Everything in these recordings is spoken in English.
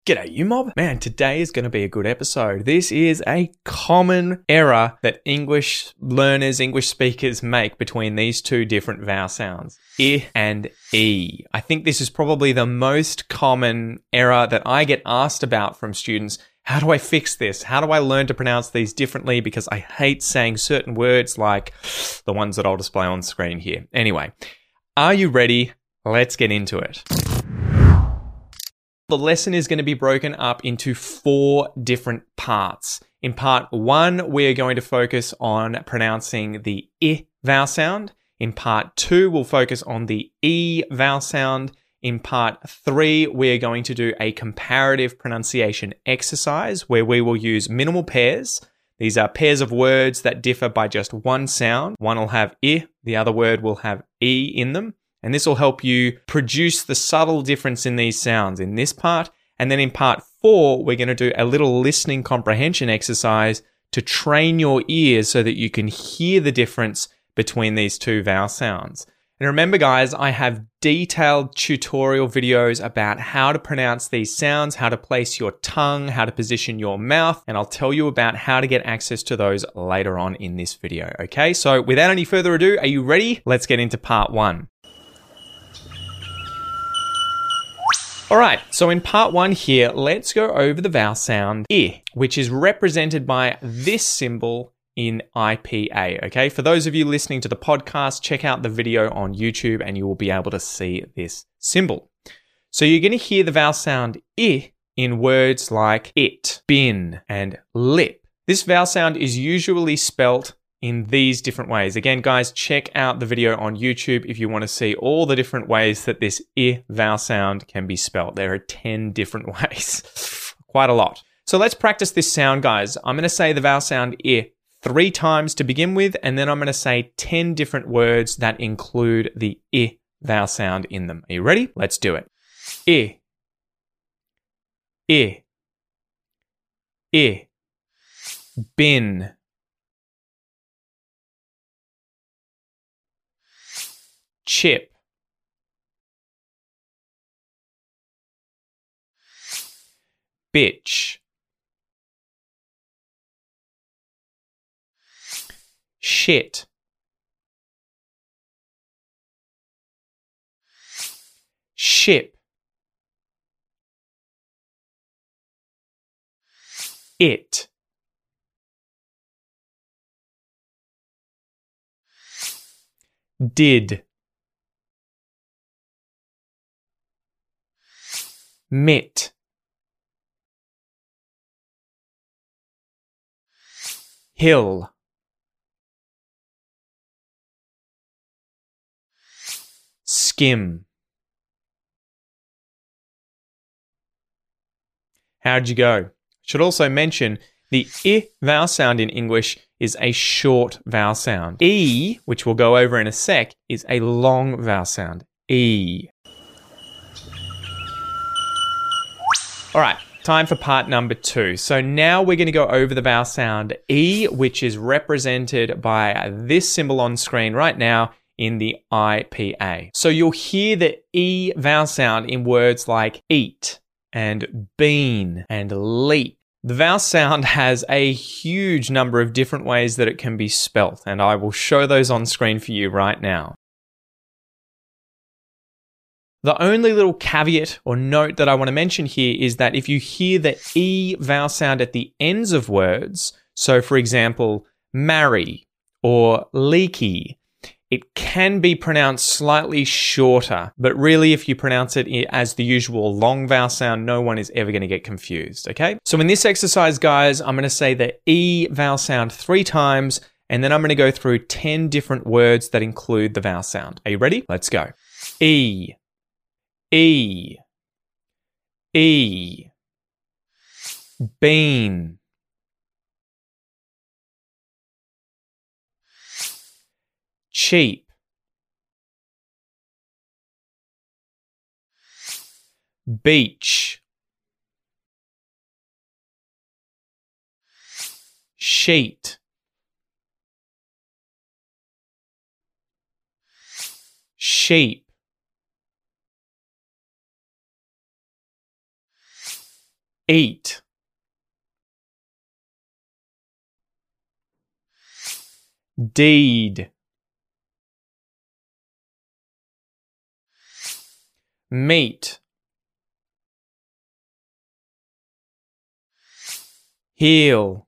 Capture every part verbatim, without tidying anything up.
G'day, you mob. Man, today is going to be a good episode. This is a common error that English learners, English speakers make between these two different vowel sounds, I and E. I think this is probably the most common error that I get asked about from students. How do I fix this? How do I learn to pronounce these differently? Because I hate saying certain words like the ones that I'll display on screen here. Anyway, are you ready? Let's get into it. The lesson is going to be broken up into four different parts. In part one, we are going to focus on pronouncing the I vowel sound. In part two, we'll focus on the E vowel sound. In part three, we are going to do a comparative pronunciation exercise where we will use minimal pairs. These are pairs of words that differ by just one sound. One will have I, the other word will have E in them. And this will help you produce the subtle difference in these sounds in this part. And then in part four, we're going to do a little listening comprehension exercise to train your ears so that you can hear the difference between these two vowel sounds. And remember, guys, I have detailed tutorial videos about how to pronounce these sounds, how to place your tongue, how to position your mouth, and I'll tell you about how to get access to those later on in this video. Okay, so without any further ado, are you ready? Let's get into part one. All right, so in part one here, let's go over the vowel sound I, which is represented by this symbol in I P A, okay? For those of you listening to the podcast, check out the video on YouTube and you will be able to see this symbol. So you're going to hear the vowel sound I in words like it, bin, and lip. This vowel sound is usually spelt in these different ways. Again, guys, check out the video on YouTube if you want to see all the different ways that this I vowel sound can be spelled. There are ten different ways. Quite a lot. So let's practice this sound, guys. I'm going to say the vowel sound I three times to begin with, and then I'm going to say ten different words that include the I vowel sound in them. Are you ready? Let's do it. I, I, I, bin, chip, bitch, shit, ship, it, did, mit, hill, skim. How'd you go? Should also mention the I vowel sound in English is a short vowel sound. E, which we'll go over in a sec, is a long vowel sound. E. All right, time for part number two. So now we're going to go over the vowel sound E, which is represented by this symbol on screen right now in the I P A. So you'll hear the E vowel sound in words like eat and bean and leap. The vowel sound has a huge number of different ways that it can be spelt, and I will show those on screen for you right now. The only little caveat or note that I want to mention here is that if you hear the E vowel sound at the ends of words, so for example, marry or leaky, it can be pronounced slightly shorter, but really if you pronounce it as the usual long vowel sound, no one is ever going to get confused, okay? So in this exercise, guys, I'm going to say the E vowel sound three times, and then I'm going to go through ten different words that include the vowel sound. Are you ready? Let's go. E. E, E, bean, cheap, beach, sheet, sheep, eat. Deed. Meet. Heal.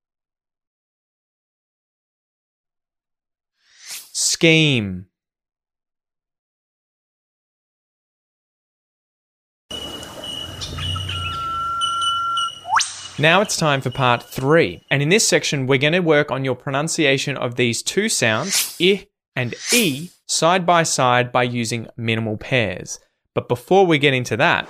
Scheme. Now it's time for part three. And in this section, we're going to work on your pronunciation of these two sounds, I and E, side by side by using minimal pairs. But before we get into that,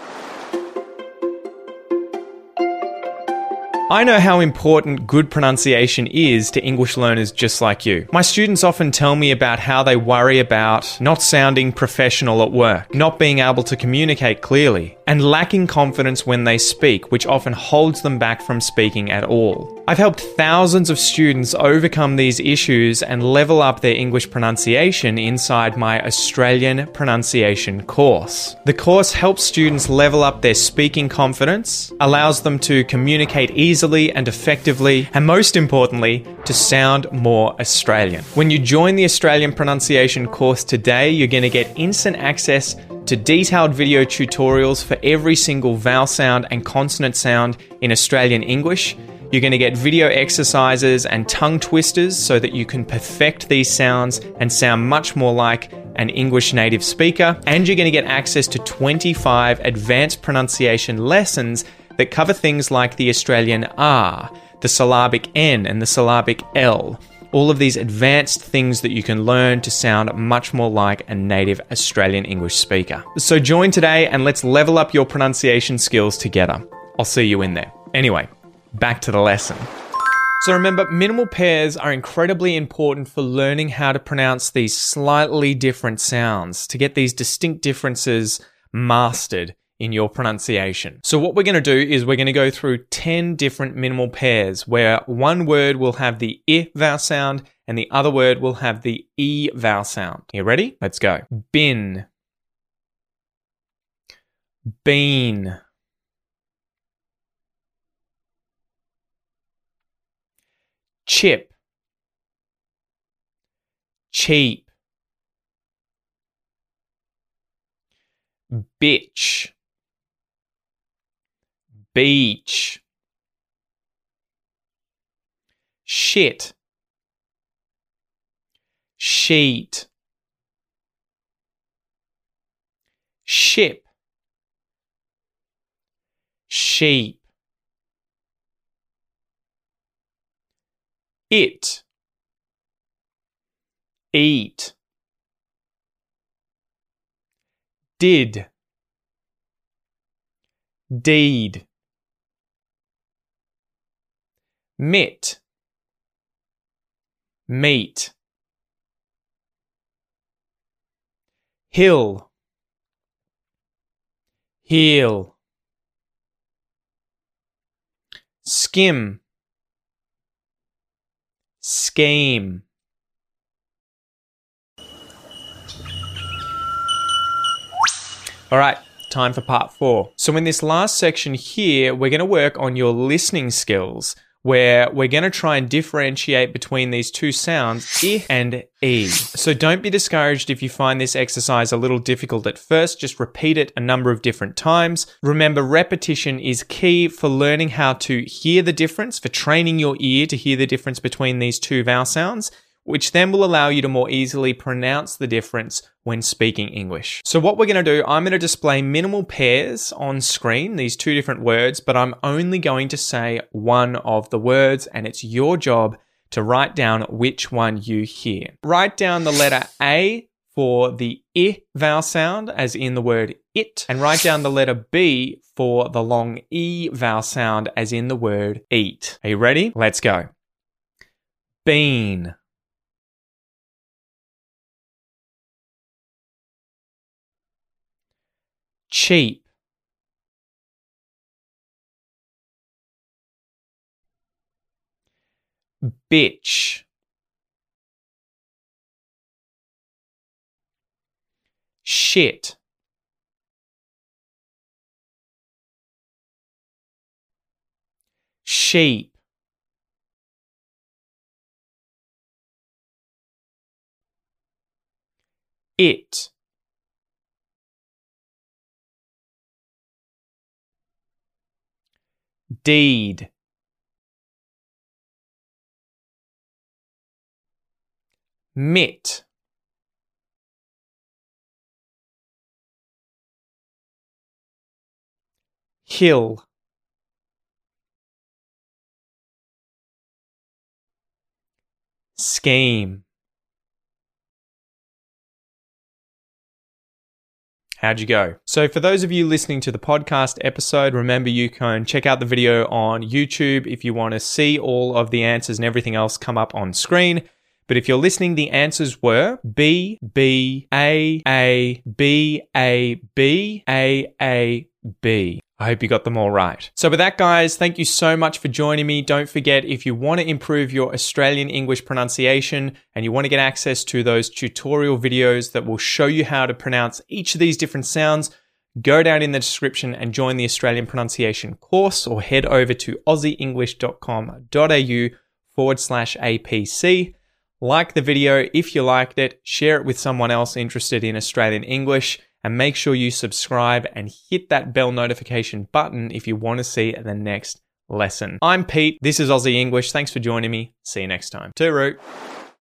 I know how important good pronunciation is to English learners just like you. My students often tell me about how they worry about not sounding professional at work, not being able to communicate clearly, and lacking confidence when they speak, which often holds them back from speaking at all. I've helped thousands of students overcome these issues and level up their English pronunciation inside my Australian pronunciation course. The course helps students level up their speaking confidence, allows them to communicate easily and effectively, and most importantly, to sound more Australian. When you join the Australian pronunciation course today, you're going to get instant access to detailed video tutorials for every single vowel sound and consonant sound in Australian English. You're going to get video exercises and tongue twisters so that you can perfect these sounds and sound much more like an English native speaker. And you're going to get access to twenty-five advanced pronunciation lessons that cover things like the Australian R, the syllabic N, and the syllabic L. All of these advanced things that you can learn to sound much more like a native Australian English speaker. So join today and let's level up your pronunciation skills together. I'll see you in there. Anyway, back to the lesson. So remember, minimal pairs are incredibly important for learning how to pronounce these slightly different sounds, to get these distinct differences mastered in your pronunciation. So what we're going to do is we're going to go through ten different minimal pairs where one word will have the I vowel sound and the other word will have the E vowel sound. You ready? Let's go. Bin. Bean. Chip. Cheap. Bitch. Beach. Shit. Sheet. Ship. Sheep. It. Eat. Did. Deed. Mit. Meet. Hill. Heel. Skim. Scheme. All right, time for part four. So in this last section here, we're going to work on your listening skills, where we're going to try and differentiate between these two sounds, I and E. So don't be discouraged if you find this exercise a little difficult at first. Just repeat it a number of different times. Remember, repetition is key for learning how to hear the difference, for training your ear to hear the difference between these two vowel sounds, which then will allow you to more easily pronounce the difference when speaking English. So what we're going to do, I'm going to display minimal pairs on screen, these two different words, but I'm only going to say one of the words, and it's your job to write down which one you hear. Write down the letter A for the I vowel sound, as in the word it, and write down the letter B for the long E vowel sound, as in the word eat. Are you ready? Let's go. Bean. Cheap. Bitch. Shit. sheep, it, deed, mit, hill, scheme. How'd you go? So for those of you listening to the podcast episode, remember you can check out the video on YouTube if you want to see all of the answers and everything else come up on screen. But if you're listening, the answers were B, B, A, A, B, A, B, A, A, B. I hope you got them all right. So with that, guys, thank you so much for joining me. Don't forget, if you want to improve your Australian English pronunciation and you want to get access to those tutorial videos that will show you how to pronounce each of these different sounds, go down in the description and join the Australian pronunciation course, or head over to aussieenglish.com.au forward slash APC. Like the video if you liked it, share it with someone else interested in Australian English, and make sure you subscribe and hit that bell notification button if you want to see the next lesson. I'm Pete. This is Aussie English. Thanks for joining me. See you next time. Tooroo.